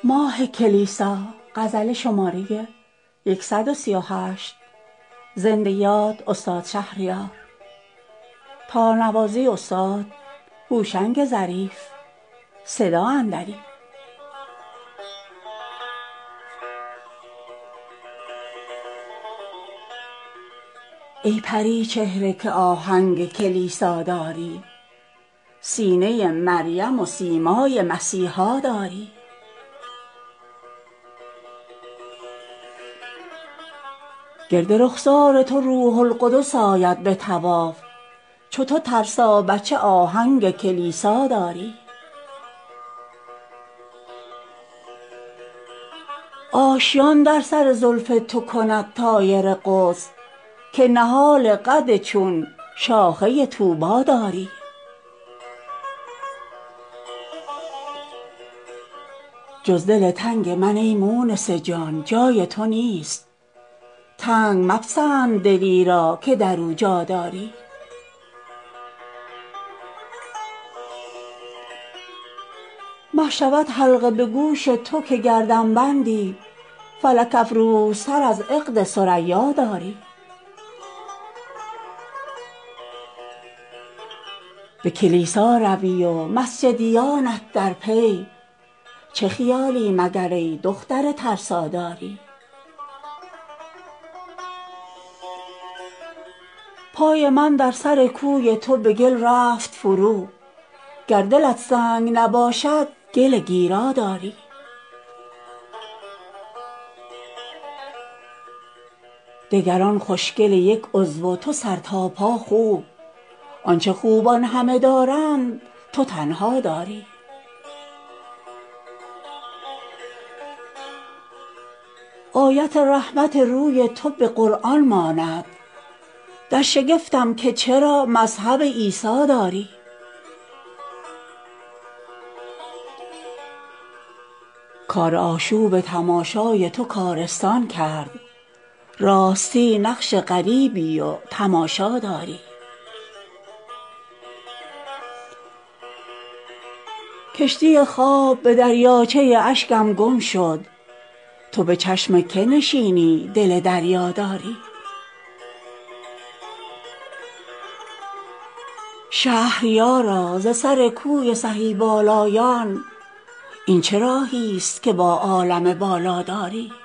ماه کلیسا. غزل شماره 138. زنده یاد استاد شهریار. تارنوازی استاد هوشنگ ظریف. صدا اندری. ای پری چهره که آهنگ کلیسا داری، سینه مریم و سیمای مسیحا داری. گرد رخسار تو روح القدس آید به طواف، چو تو ترسابچه آهنگ کلیسا داری. آشیان در سر زلف تو کند طایر قدس، که نهال قد چون شاخه طوبی داری. جز دل تنگ من ای مونس جان جای تو نیست، تنگ مپسند دلی را که در او جا داری. مه شود حلقه به گوش تو که گردن بندی، فلک افروزتر از عقد ثریا داری. به کلیسا روی و مسجدیانت در پی، چه خیالی مگر ای دختر ترسا داری. پای من در سر کوی تو به گل رفت فرو، گر دلت سنگ نباشد گل گیرا داری. دگران خوشگل یک عضو و تو سر تا پا خوب، آنچه خوبان همه دارند تو تنها داری. آیت رحمت روی تو به قرآن ماند، در شگفتم که چرا مذهب عیسی داری. کار آشوب تماشای تو کارستان کرد، راستی نقش غریبی و تماشا داری. کشتی خواب به دریاچه اشکم گم شد، تو به چشم که نشینی دل دریا داری. شهریارا ز سر کوی سهی بالایان، این چه راهیست که با عالم بالا داری.